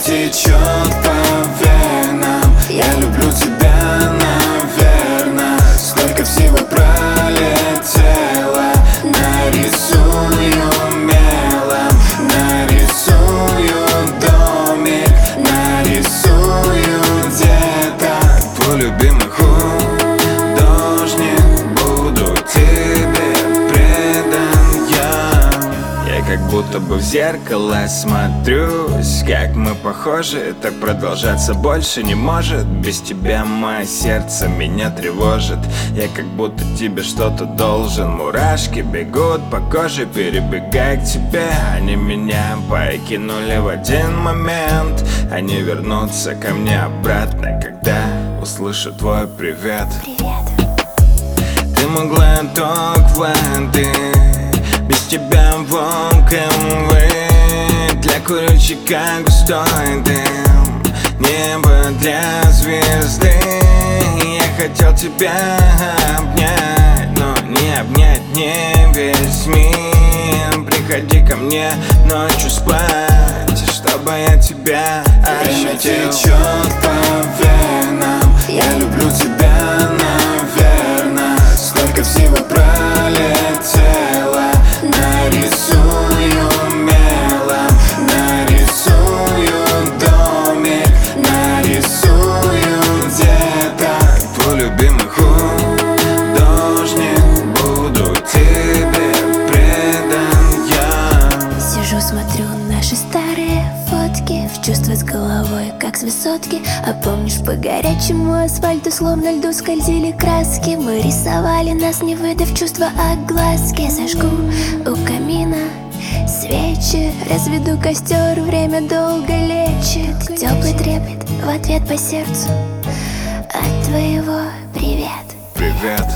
течет по венам. Я люблю тебя, наверно. Сколько всего пролетело. Нарисую мелом, нарисую домик, нарисую деток. Твой любимый художник, буду тебе предан я. Я как будто бы в зеркало смотрюсь. Как мы похожи, так продолжаться больше не может. Без тебя мое сердце меня тревожит. Я как будто тебе что-то должен. Мурашки бегут по коже, перебегая к тебе. Они меня покинули в один момент. Они вернутся ко мне обратно, когда услышу твой привет. Ты могла ток воды, без тебя волком выть. Для курильщика густой дым, небо для звезды. Я хотел тебя обнять, но не обнять не весь мир. Приходи ко мне ночью спать, чтобы я тебя ощутил. Время течет по венам. Я люблю тебя, наверно. Сколько всего пролетело. Нарисую мелом, нарисую домик, нарисую деток. Твой любимый художник, буду тебе предан я. Сижу, смотрю наши старые фотки, в чувства с головой, как с высотки. А помнишь, по горячему асфальту, словно льду, скользили краски. Мы рисовали нас, не выдав чувства, а глазки. Зажгу у камина свечи, разведу костер, время долго лечит. Теплый трепет в ответ по сердцу от твоего привет. Привет.